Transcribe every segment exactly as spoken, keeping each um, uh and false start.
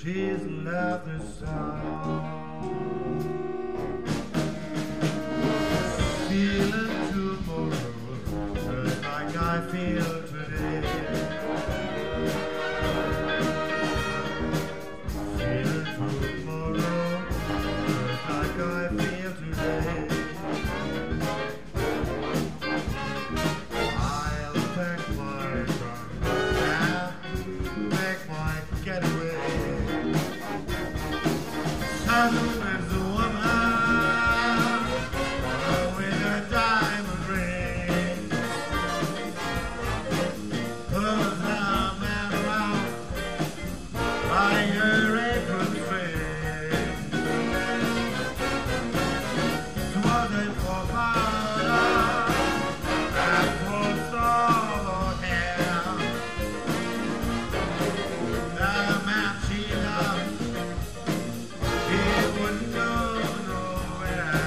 She's left the sound. Feeling tomorrow just like I feel today. Feeling tomorrow just like I feel today. I'll pack my trunk and make my getaway. Suddenly there's a woman with a diamond ring. Pulls a man around by her apron string. Swatted for powder and for solo hair. The man she loves, he wouldn't go nowhere.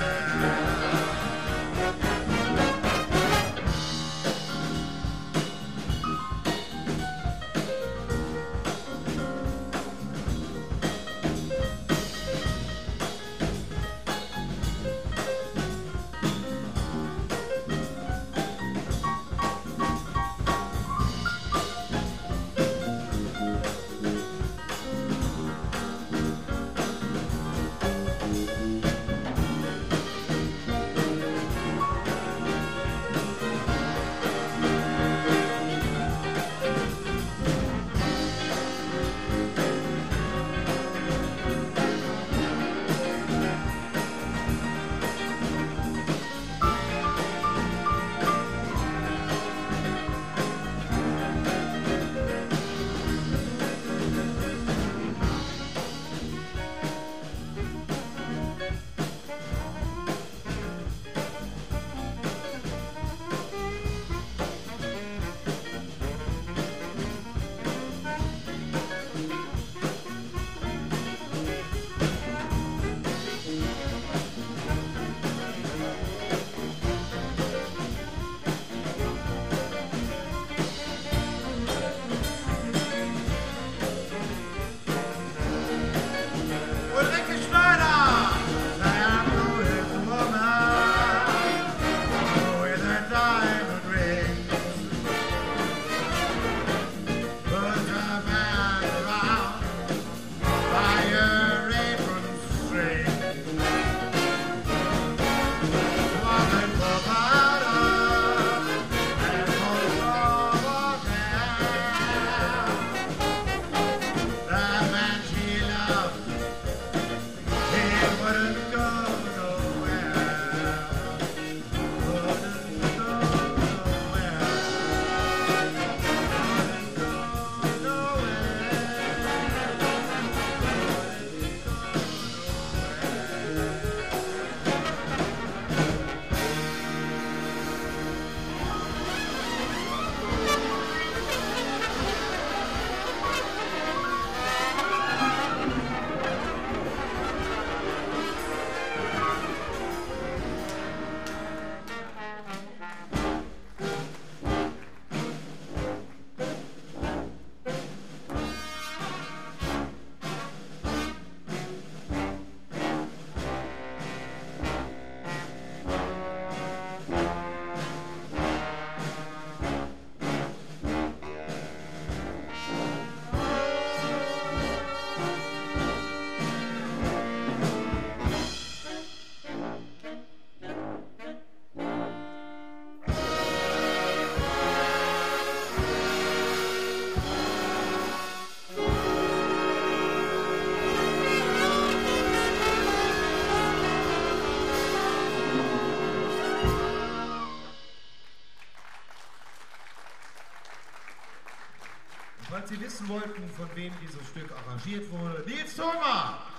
Falls Sie wissen wollten, von wem dieses Stück arrangiert wurde, Nils Thoma!